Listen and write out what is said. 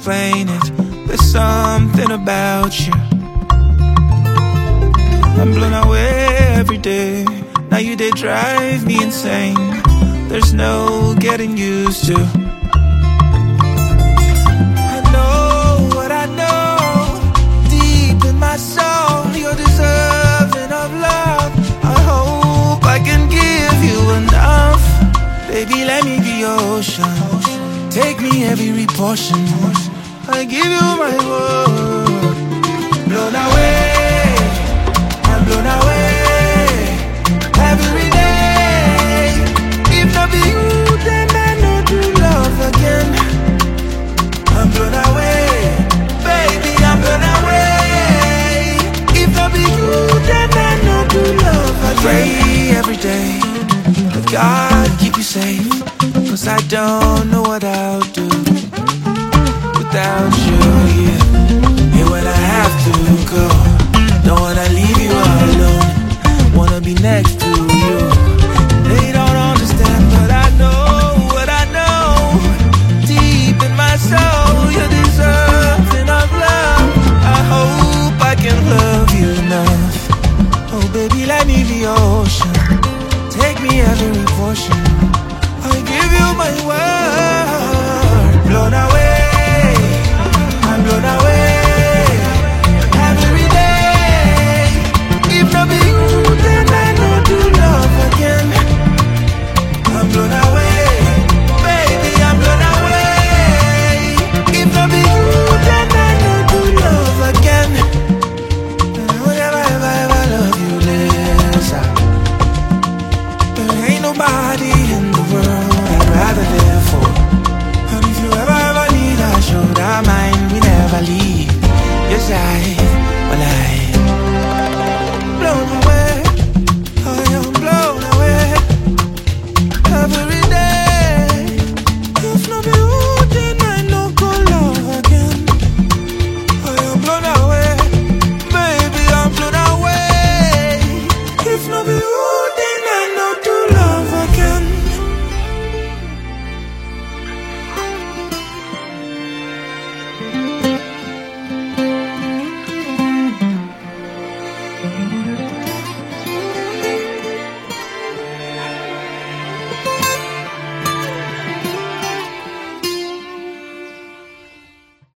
explain it. There's something about you. I'm blown away every day. Now you they drive me insane. There's no getting used to. I know what I know. Deep in my soul, you're deserving of love. I hope I can give you enough. Baby, let me be your ocean. Take me every portion. I give you my word. Blown away, I'm blown away. Every day. If not be you, then I know to love again. I'm blown away, baby, I'm blown away. If not be you, then I know to love again. I pray every day, but God keep you safe, 'cause I don't know what I'll do without you, yeah. And when I have to go, don't wanna leave you alone. Wanna be next to you. They don't understand, but I know what I know. Deep in my soul, you're deserving of love. I hope I can love you enough. Oh baby, let me be your ocean. Take me every portion. I give you my word. Blown away, I'm blown away. Every day. If not be you, then I know to love again. I'm blown away, baby, I'm blown away. If not be you, then I know to love again. And I would ever, ever, ever love you less. There ain't nobody in the world I'd rather live for. And if you ever, ever need a shoulder, mine, we never leave your side, my life. Blown